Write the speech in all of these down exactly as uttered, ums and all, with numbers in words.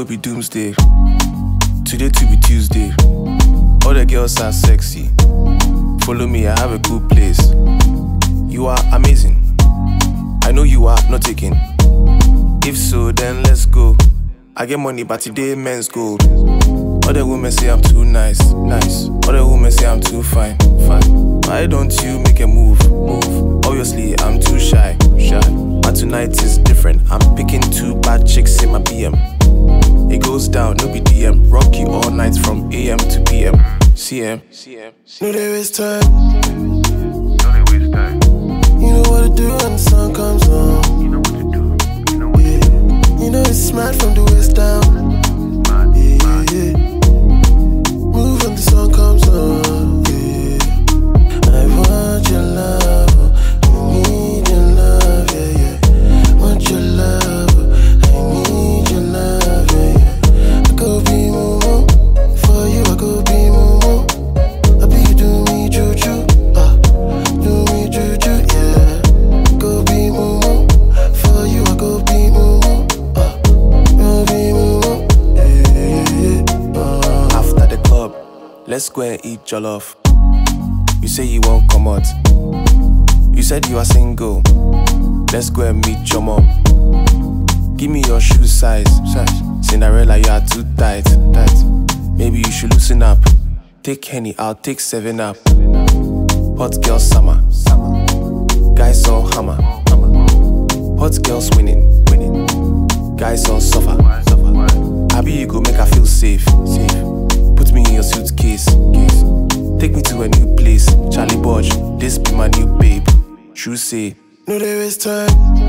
go be doomsday. Today to be Tuesday. All the girls are sexy. Follow me, I have a good place. You are amazing. I know you are not taking. If so, then let's go. I get money, but today men's gold. Other women say I'm too nice, nice. Other women say I'm too fine, fine. Why don't you make a move, move? Obviously, I'm too shy, shy. But tonight is different. I'm picking two bad chicks in my B M. It goes down, no B D M. Rock you all night from A M to P M. C M, C M. No, there is time. No, they waste time. You know what to do when the sun comes on. You know what to do. You know what Yeah. to do. You know it's smart from the waist down. Mad, Yeah, mad. yeah. Move when the sun comes on. Yeah. I want your love. I need your love. Yeah, yeah. Want your love. I need your love. Yeah, yeah. I go be moo for you. I go be moo. I be you do me juju. Ah, do me juju. Yeah. Go be moo for you. I go be moo. Ah, go be moo. Yeah, yeah, yeah. Ah. After the club, let's go and eat jollof. You say you won't come out. You said you are single. Let's go and meet your mom. Give me your shoe size, size. Cinderella, you are too tight, tight. Maybe you should loosen up. Take Henny, I'll take seven up. Hot girl summer, summer. Guys all hammer, hammer. Hot girls winning, winning. Guys all suffer, suffer. Happy you go make her feel safe, safe. Put me in your suitcase, case. Take me to a new place. Charlie Bodge, this be my new babe. True say, No, there is time.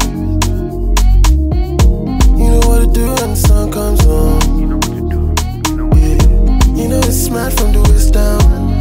You know what to do when the sun comes on. You know what to do. You know what to Yeah. You know it's smart from the waist down.